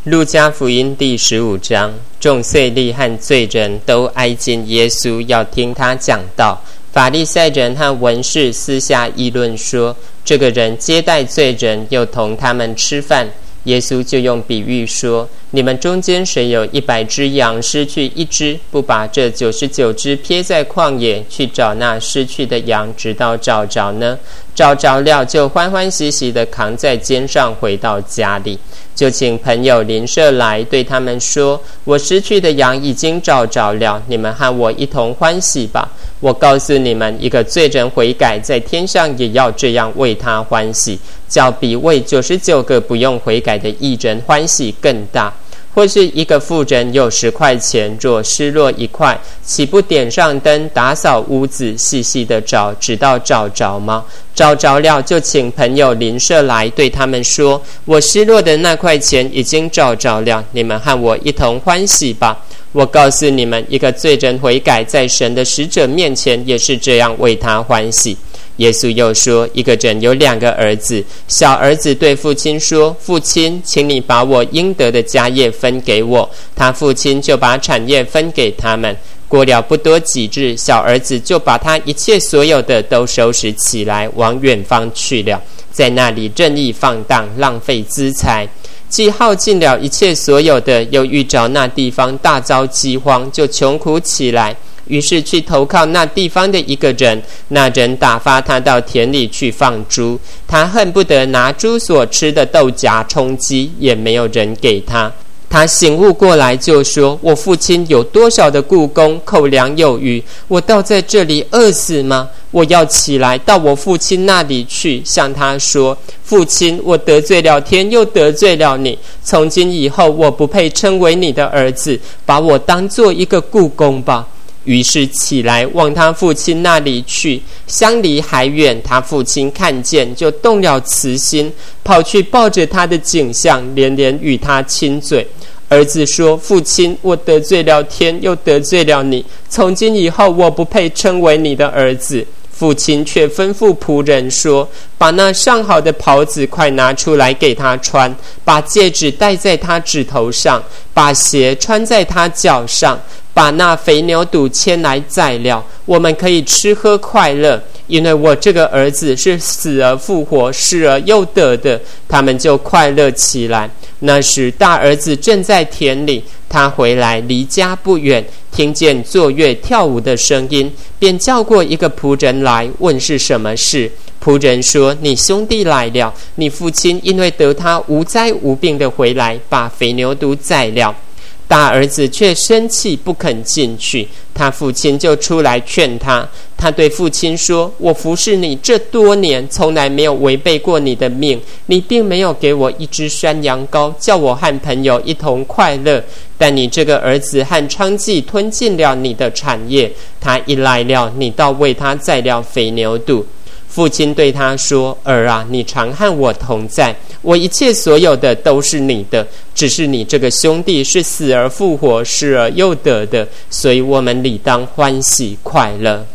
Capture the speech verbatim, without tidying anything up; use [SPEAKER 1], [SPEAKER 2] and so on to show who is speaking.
[SPEAKER 1] 路加福音第十五章，众税吏和罪人都挨近耶稣，要听他讲道。法利赛人和文士私下议论说，这个人接待罪人，又同他们吃饭。耶稣就用比喻说，你们中间谁有一百只羊，失去一只，不把这九十九只撇在旷野，去找那失去的羊，直到找着呢？找着了，就欢欢喜喜地扛在肩上回到家里，就请朋友邻舍来，对他们说，我失去的羊已经找着了，你们和我一同欢喜吧。我告诉你们，一个罪人悔改，在天上也要这样为他欢喜，较比为九十九个不用悔改的义人欢喜更大。或是一个妇人有十块钱，若失落一块，岂不点上灯，打扫屋子，细细的找，直到找着吗？找着了，就请朋友邻舍来，对他们说，我失落的那块钱已经找着了，你们和我一同欢喜吧。我告诉你们，一个罪人悔改，在神的使者面前也是这样为他欢喜。耶稣又说，一个人有两个儿子，小儿子对父亲说，父亲，请你把我应得的家业分给我。他父亲就把产业分给他们。过了不多几日，小儿子就把他一切所有的都收拾起来，往远方去了，在那里任意放荡，浪费资财。既耗尽了一切所有的，又遇着那地方大遭饥荒，就穷苦起来。于是去投靠那地方的一个人，那人打发他到田里去放猪，他恨不得拿猪所吃的豆荚充饥，也没有人给他。他醒悟过来，就说，我父亲有多少的雇工，口粮有余，我倒在这里饿死吗？我要起来到我父亲那里去，向他说，父亲，我得罪了天，又得罪了你，从今以后我不配称为你的儿子，把我当做一个雇工吧。于是起来往他父亲那里去，相离还远，他父亲看见，就动了慈心，跑去抱着他的颈项，连连与他亲嘴。儿子说，父亲，我得罪了天，又得罪了你，从今以后我不配称为你的儿子。父亲却吩咐仆人说，把那上好的袍子快拿出来给他穿，把戒指戴在他指头上，把鞋穿在他脚上，把那肥牛肚牵来宰了，我们可以吃喝快乐，因为我这个儿子是死而复活，失而又得的。他们就快乐起来。那时大儿子正在田里，他回来离家不远，听见坐乐跳舞的声音，便叫过一个仆人来，问是什么事。仆人说，你兄弟来了，你父亲因为得他无灾无病的回来，把肥牛犊宰了。大儿子却生气，不肯进去。他父亲就出来劝他。他对父亲说，我服侍你这多年，从来没有违背过你的命，你并没有给我一只山羊羔，叫我和朋友一同快乐。但你这个儿子和娼妓吞尽了你的产业，他一来了，你倒为他宰了肥牛肚。父亲对他说，儿啊，你常和我同在，我一切所有的都是你的，只是你这个兄弟是死而复活，失而又得的，所以我们理当欢喜快乐。